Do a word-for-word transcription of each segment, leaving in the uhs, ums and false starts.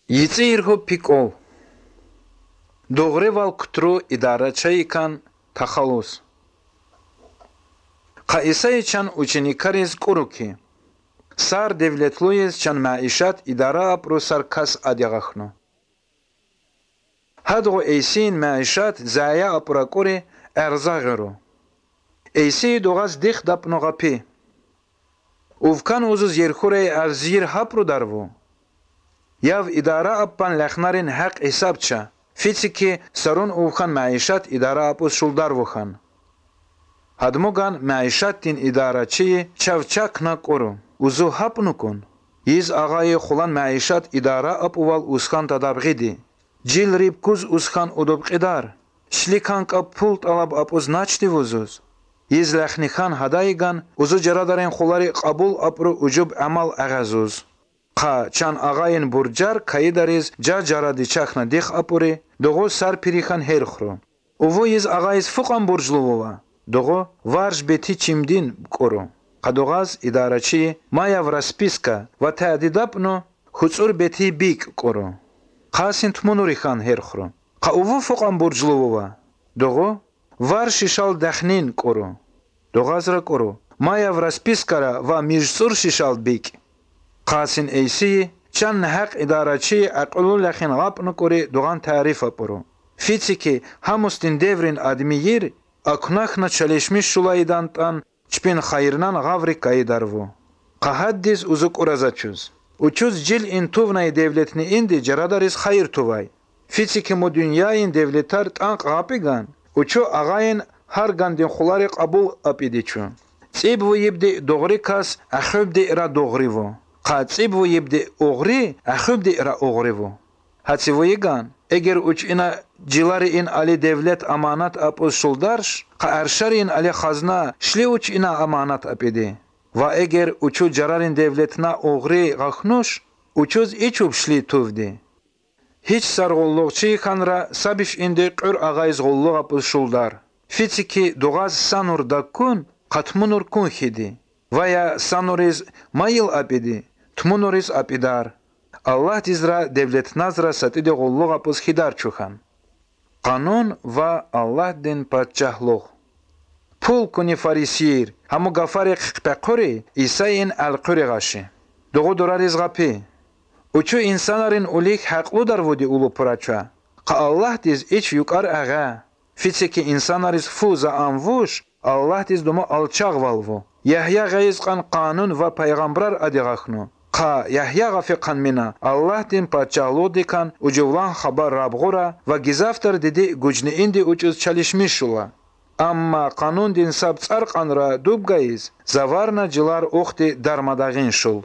Yitsirho pikol. Doğru val kutru idarachaykan takhalus. Qaisay chan uchinikariz kuruki. Sar devletluyiz chan maishat idara apru sar kas adigakhno. Hadgo eysin maishat zaya apura kuri erzagero. Eysi doğaz dikh dapno gapi. Uvkan uzuz yerkhure erzir hapru darvu. Yav idara appan lakhnarin haq hesabcha. Fitsiki sarun uvkan maishat idara apus shuldar vukhan. Hadmogan maishat din idarachi chavchak na koru. Uzu hapnu kun. Yiz ağayı xulan maishat idara apuval uskan tadabgidi. Jil ribkuz uskan udobqidar. Shlikan kap pult alab apuz nachti vuzuz. Yiz lakhnikhan hadayigan uzu jaradaren khulari qabul apru ujub amal agazuz. Qa chan ağayın burjar kayidariz ja jaradi chakna dikh apuri dogo sar pirikhan herkhro. Uvu yiz ağayız fuqan burjluvova. Dogo varj beti chimdin koru. Qadogaz idarachi mayav raspiska va ta'didapno khutsur beti bik koru. Qasin tmunurikhan herkhro. Qa uvu fuqan burjluvova. Dogo var shishal dakhnin koru. Dogazra koru. Mayav raspiskara va mijsur shishal bik. Qasin eysi chan haq idarachi aqlu lakhin gapnu kori dogan tarif apuru. Fitsiki hamustin devrin admiyir aknakhna chalishmish shulaydantan chpin khayrnan gavri kaydarvu. Qahaddiz uzuk urazachuz. Uchuz jil in tuvnay devletni indi jaradaris khayr tuvay. Fitsiki mu dünyayin devletar tanq gapigan. Uchu ağayin har gandin khulari qabul apidichu. Tsibvu yibdi dogri kas akhubdi ira dogrivu. Qatsibvu yibdi ogri akhubdi ira ogrivu. Hatsivu yigan eger uch ina jilari in ali devlet amanat apus shuldarsh qa arsharin ali khazna shli uch ina amanat apidi. Va eger uchu jararin devletna ogri gakhnush uchuz ichub shli tuvdi. Hiç sargolluqchi khanra sabish indi qur agayz golluq apus shuldar. Fitsiki doğaz sanur dakun qatmunur kun khidi. Vaya sanuriz mayil apidi. Tmunuriz apidar. Allah dizra devlet nazra satide golluq apus khidar chukhan. Qanun va Allah din padşahluq. Pul kuni farisir. Hamu gafari qipaquri isayin al-quri gashi. Doğu durariz gapi. Uçu insanların ulik haqlu darvudi ulu puraça. Qa Allah diz iç yukar ağa. Fitsiki insanariz fuza anvuş. Allah diz dumu alçaq valvu. Yahya gayizqan qanun va paygambrar adigakhnu. Qa Yahya gafiqan mina. Allah din padşahlu dikan ucuvlan xabar rabgura va gizaftar dedi gucni indi ucuz çalışmış şula. Amma qanun din sab tsarqanra dubgayiz. Zavarna jilar oxti darmadagin şul.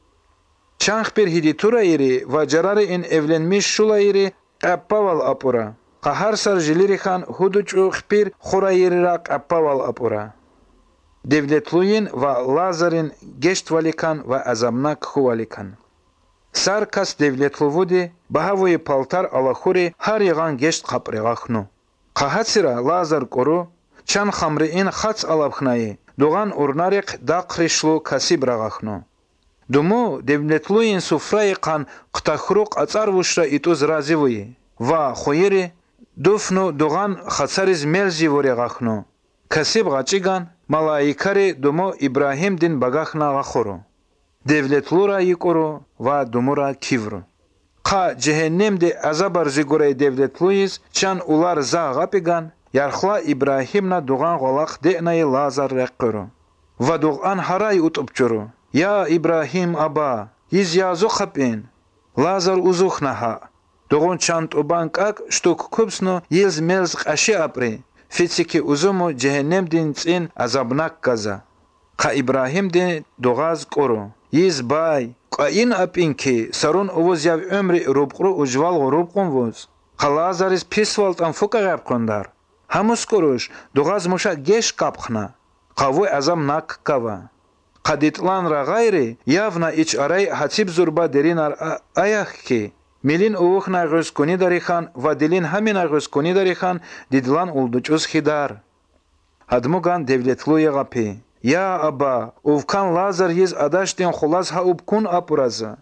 Çanx bir hiditura iri va jarari in evlenmiş şula iri qappaval apura. Qahar sar jiliri khan huducu xpir khurayirira qappaval apura. Devletluyin va Lazarin geştvalikan va azamnak khuvalikan. Sar kas devletluvudi bahavoyi paltar alakhuri har yağan geşt qaprigakhnu. Qahatsira Lazar koru chan khamri in khats alabkhnayi doğan urnariq daqrishlu kasibragakhnu. Dumu devletluyin sufrayi qan qtakhruq atsarvushra ituz razivuyi. Va khoyiri dufnu doğan khatsariz melzi vorigakhnu. Kasib gachigan malaikari dumu İbrahim din bagakhna gakhuru. Devletlura yikoru va dumura kivru. Qa cehennem de azabar ziguray devletluyiz chan ular za gapigan yarkhla İbrahimna doğan golaq de'nay Lazar reqquru. Va doğan haray utupchuru. Ya İbrahim aba yiz yazu khapin. Lazar uzukhnaha. Doğun chant ubankak shtuk kubsnu yiz melz qashi apri. Fitsiki uzumu cehennem din tsin azabnak kaza. Qa İbrahim din doğaz koru. Yiz bay qain apinki sarun uvuz yav ömri rubqru ujval rubqun vuz. Qa Lazaris pisvaltan fuka gapkondar. Hamus korush doğaz musha gesh kapkhna. Qavu azamnak kava. Qaditlan ra gayri yavna iç aray hatsib zurba derinar ayak ki. Milin uvukhna göz koni darikhan va dilin hamina göz koni darikhan didlan ulducuz khidar. Hadmugan devletluya gapi. Ya aba uvkan Lazar yiz adash din khulaz ha ubkun apuraza.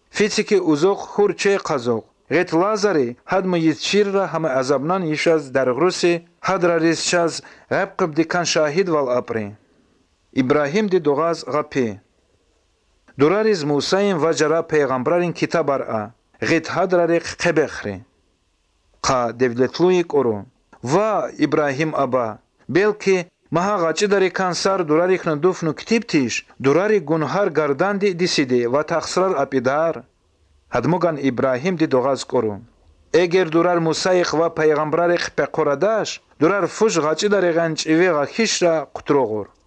Фицики узоқ хурче қазоқ. Гет лазари хадма йитчирра хама азабнан ишаз даргруси хадрарис чаз габқиб дикан шахид вал апри. Ибрахим ди дуғаз ғапи. Дурариз Мусаин ваджара пейғамбрарин китабар а. Гет хадрарик қебехри. Қа девлетлуик ору. Ва Ибрахим аба. Белки маха ғачи дари кансар дурарик на дуфну ктиптиш. Дурари гунхар гарданди дисиди ва тақсрар апидар. Хадмуган Ибрахим ди дуғаз кору. Эгер дурар Мусаих ва пейғамбрарик пеқорадаш, дурар фуш ғачи дари ғанч ивеға хишра қутроғур.